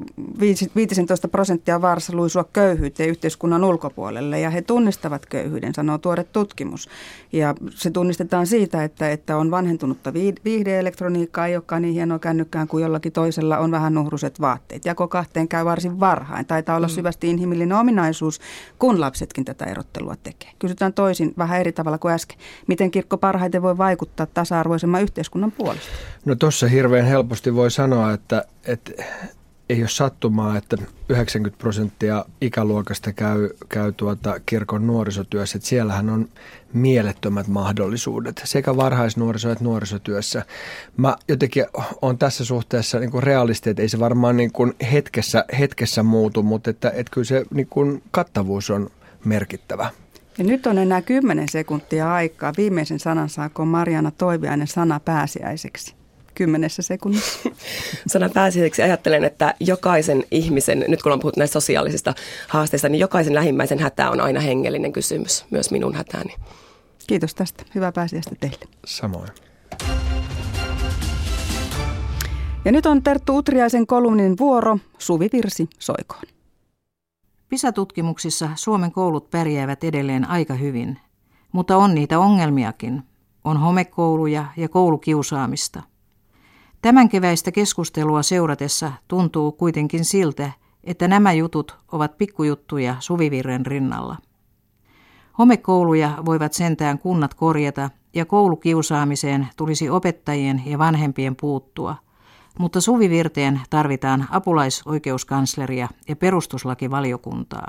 15% on vaarassa luisua köyhyyteen yhteiskunnan ulkopuolelle ja he tunnistavat köyhyyden, sanoo tuore tutkimus. Ja se tunnistetaan siitä, että on vanhentunutta viihdeelektroniikkaa, ei olekaan niin hienoa kännykkään kuin jollakin toisella on vähän nuhruset vaatteet. Jako kahteen käy varsin varhain. Taitaa olla syvästi inhimillinen ominaisuus, kun lapsetkin tätä erottelua tekee. Kysytään toisin vähän eri tavalla kuin äsken. Miten kirkko parhaiten voi vaikuttaa tasa-arvoisemman yhteiskunnan puolesta? No tuossa hirveän helposti voi sanoa, että ei ole sattumaa, että 90% ikäluokasta käy kirkon nuorisotyössä. Että siellähän on mielettömät mahdollisuudet sekä varhaisnuoriso- että nuorisotyössä. Mä jotenkin olen tässä suhteessa niin kuin realisti, että ei se varmaan niin kuin hetkessä muutu, mutta että kyllä se niin kuin kattavuus on merkittävä. Ja nyt on enää 10 sekuntia aikaa. Viimeisen sanan saako Marjaana Toiviainen sana pääsiäiseksi? 10 sekunnissa. Sana pääsiäiseksi ajattelen, että jokaisen ihmisen, nyt kun on puhuttu näistä sosiaalisista haasteista, niin jokaisen lähimmäisen hätä on aina hengellinen kysymys, myös minun hätäni. Kiitos tästä. Hyvää pääsiäistä teille. Samoin. Ja nyt on Terttu Utriaisen kolumnin vuoro. Suvivirsi soikoon. PISA-tutkimuksissa Suomen koulut pärjäävät edelleen aika hyvin, mutta on niitä ongelmiakin. On homekouluja ja koulukiusaamista. Tämän keväistä keskustelua seuratessa tuntuu kuitenkin siltä, että nämä jutut ovat pikkujuttuja Suvivirren rinnalla. Homekouluja voivat sentään kunnat korjata ja koulukiusaamiseen tulisi opettajien ja vanhempien puuttua, mutta Suvivirteen tarvitaan apulaisoikeuskansleria ja perustuslakivaliokuntaa.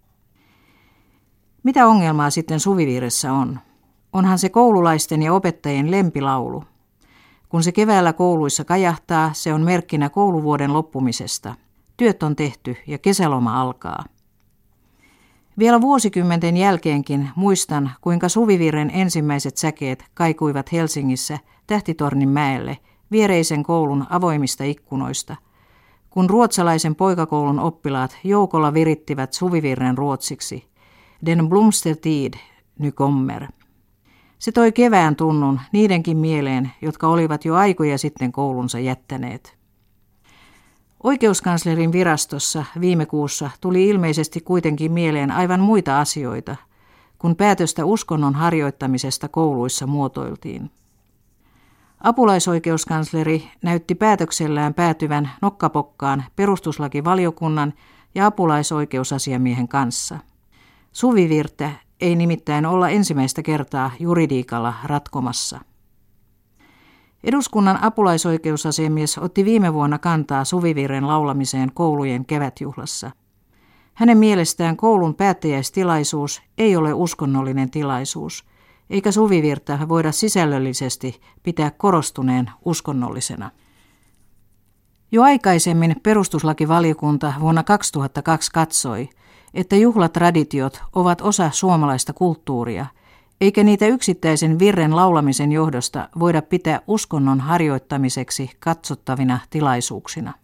Mitä ongelmaa sitten Suvivirressä on? Onhan se koululaisten ja opettajien lempilaulu. Kun se keväällä kouluissa kajahtaa, se on merkkinä kouluvuoden loppumisesta. Työt on tehty ja kesäloma alkaa. Vielä vuosikymmenten jälkeenkin muistan, kuinka Suvivirren ensimmäiset säkeet kaikuivat Helsingissä Tähtitornin mäelle viereisen koulun avoimista ikkunoista, kun ruotsalaisen poikakoulun oppilaat joukolla virittivät Suvivirren ruotsiksi Den Blomstertid nu kommer. Se toi kevään tunnun niidenkin mieleen, jotka olivat jo aikoja sitten koulunsa jättäneet. Oikeuskanslerin virastossa viime kuussa tuli ilmeisesti kuitenkin mieleen aivan muita asioita, kun päätöstä uskonnon harjoittamisesta kouluissa muotoiltiin. Apulaisoikeuskansleri näytti päätöksellään päätyvän nokkapokkaan perustuslakivaliokunnan ja apulaisoikeusasiamiehen kanssa. Suvivirttä ei nimittäin olla ensimmäistä kertaa juridiikalla ratkomassa. Eduskunnan apulaisoikeusasiamies otti viime vuonna kantaa Suvivirren laulamiseen koulujen kevätjuhlassa. Hänen mielestään koulun päättäjäistilaisuus ei ole uskonnollinen tilaisuus, eikä Suvivirttä voida sisällöllisesti pitää korostuneen uskonnollisena. Jo aikaisemmin perustuslakivaliokunta vuonna 2002 katsoi, että juhlatraditiot ovat osa suomalaista kulttuuria, eikä niitä yksittäisen virren laulamisen johdosta voida pitää uskonnon harjoittamiseksi katsottavina tilaisuuksina.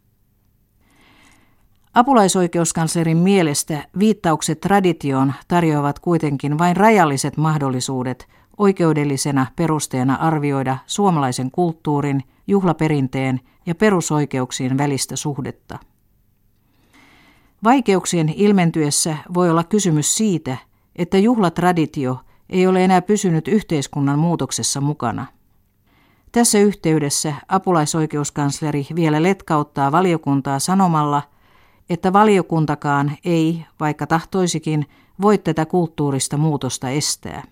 Apulaisoikeuskanslerin mielestä viittaukset traditioon tarjoavat kuitenkin vain rajalliset mahdollisuudet oikeudellisena perusteena arvioida suomalaisen kulttuurin, juhlaperinteen ja perusoikeuksien välistä suhdetta. Vaikeuksien ilmentyessä voi olla kysymys siitä, että juhlatraditio ei ole enää pysynyt yhteiskunnan muutoksessa mukana. Tässä yhteydessä apulaisoikeuskansleri vielä letkauttaa valiokuntaa sanomalla, että valiokuntakaan ei, vaikka tahtoisikin, voi tätä kulttuurista muutosta estää.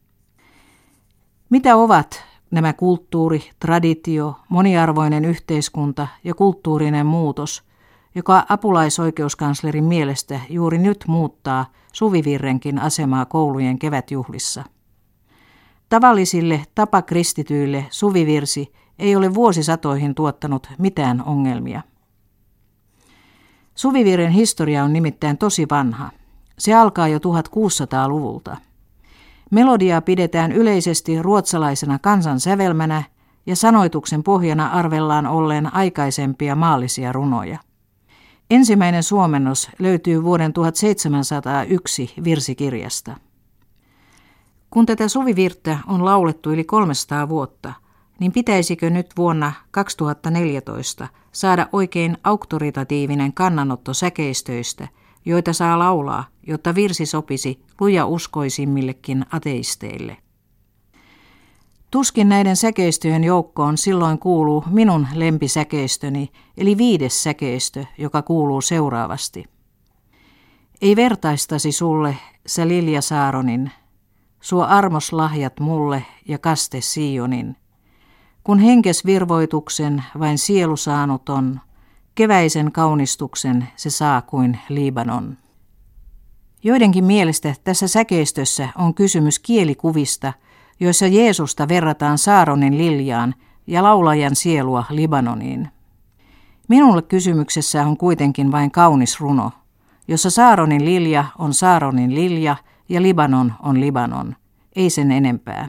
Mitä ovat nämä kulttuuri, traditio, moniarvoinen yhteiskunta ja kulttuurinen muutos, joka apulaisoikeuskanslerin mielestä juuri nyt muuttaa Suvivirrenkin asemaa koulujen kevätjuhlissa? Tavallisille tapakristityille Suvivirsi ei ole vuosisatoihin tuottanut mitään ongelmia. Suvivirren historia on nimittäin tosi vanha. Se alkaa jo 1600-luvulta. Melodiaa pidetään yleisesti ruotsalaisena kansansävelmänä ja sanoituksen pohjana arvellaan olleen aikaisempia maallisia runoja. Ensimmäinen suomennos löytyy vuoden 1701 virsikirjasta. Kun tätä Suvivirttä on laulettu yli 300 vuotta, niin pitäisikö nyt vuonna 2014 saada oikein auktoritatiivinen kannanotto säkeistöistä, joita saa laulaa, jotta virsi sopisi lujauskoisimmillekin ateisteille? Tuskin näiden säkeistöjen joukkoon silloin kuuluu minun lempisäkeistöni, eli 5. säkeistö, joka kuuluu seuraavasti. Ei vertaistasi sulle, sä Lilja Saaronin, suo armos lahjat mulle ja kaste Sionin. Kun henkes virvoituksen vain sielu saanut on, keväisen kaunistuksen se saa kuin Libanon. Joidenkin mielestä tässä säkeistössä on kysymys kielikuvista, joissa Jeesusta verrataan Saaronin liljaan ja laulajan sielua Libanoniin. Minulle kysymyksessä on kuitenkin vain kaunis runo, jossa Saaronin lilja on Saaronin lilja ja Libanon on Libanon, ei sen enempää.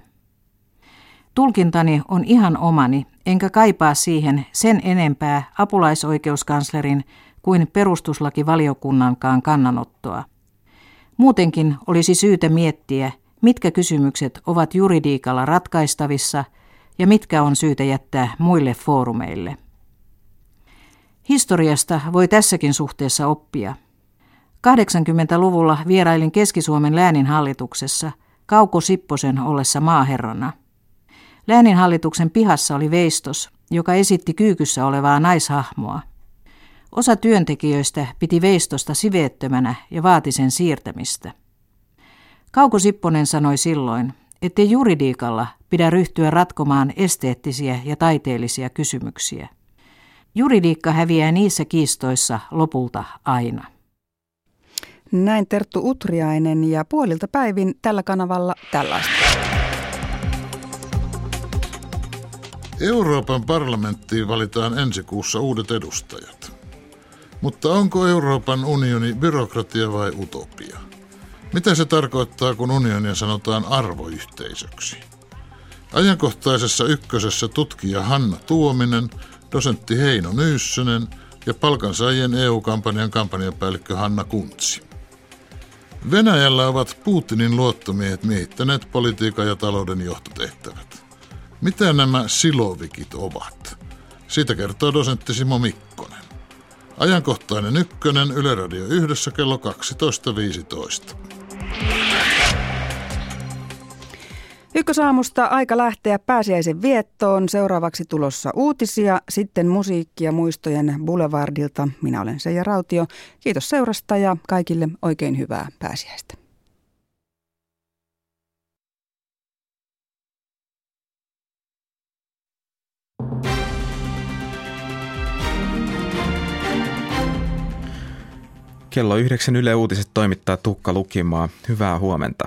Tulkintani on ihan omani, enkä kaipaa siihen sen enempää apulaisoikeuskanslerin kuin perustuslakivaliokunnankaan kannanottoa. Muutenkin olisi syytä miettiä, mitkä kysymykset ovat juridiikalla ratkaistavissa ja mitkä on syytä jättää muille foorumeille. Historiasta voi tässäkin suhteessa oppia. 80-luvulla vierailin Keski-Suomen lääninhallituksessa Kauko Sipposen ollessa maaherrana. Lääninhallituksen pihassa oli veistos, joka esitti kyykyssä olevaa naishahmoa. Osa työntekijöistä piti veistosta siveettömänä ja vaati sen siirtämistä. Kauko Sipponen sanoi silloin, ettei juridiikalla pidä ryhtyä ratkomaan esteettisiä ja taiteellisia kysymyksiä. Juridiikka häviää niissä kiistoissa lopulta aina. Näin Terttu Utriainen ja puolilta päivin tällä kanavalla tällaista. Euroopan parlamenttiin valitaan ensi kuussa uudet edustajat. Mutta onko Euroopan unioni byrokratia vai utopia? Mitä se tarkoittaa, kun unionia sanotaan arvoyhteisöksi? Ajankohtaisessa ykkösessä tutkija Hanna Tuominen, dosentti Heino Nyyssönen ja palkansaajien EU-kampanjan kampanjapäällikkö Hanna Kuntsi. Venäjällä ovat Putinin luottomiehet miehittäneet politiikan ja talouden johtotehtävät. Mitä nämä silovikit ovat? Siitä kertoo dosentti Simo Mikkonen. Ajankohtainen ykkönen Yle Radio 1 kello 12.15. Ykkösaamusta aika lähteä pääsiäisen viettoon. Seuraavaksi tulossa uutisia, sitten musiikkia muistojen Boulevardilta. Minä olen Seija Rautio. Kiitos seurasta ja kaikille oikein hyvää pääsiäistä. Kello 9 Yle Uutiset toimittaa Tuukka Lukimaa. Hyvää huomenta.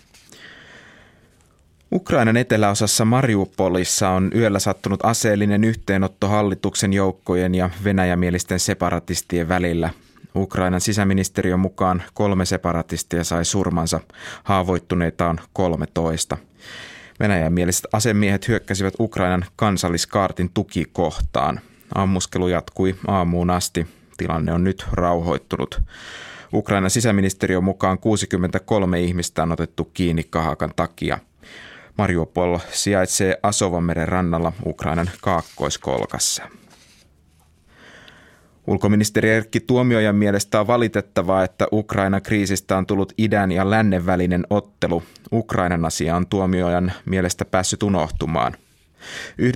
Ukrainan eteläosassa Mariupolissa on yöllä sattunut aseellinen yhteenotto hallituksen joukkojen ja venäjämielisten separatistien välillä. Ukrainan sisäministeriön mukaan 3 separatistia sai surmansa, haavoittuneita on 13. Venäjämieliset asemiehet hyökkäsivät Ukrainan kansalliskaartin tukikohtaan. Ammuskelu jatkui aamuun asti. Tilanne on nyt rauhoittunut. Ukrainan sisäministeriön mukaan 63 ihmistä on otettu kiinni kahakan takia. Mariupol sijaitsee Asovanmeren rannalla Ukrainan kaakkoiskolkassa. Ulkoministeri Erkki Tuomiojan mielestä on valitettavaa, että Ukrainan kriisistä on tullut idän ja lännen välinen ottelu. Ukrainan asia on Tuomiojan mielestä päässyt unohtumaan.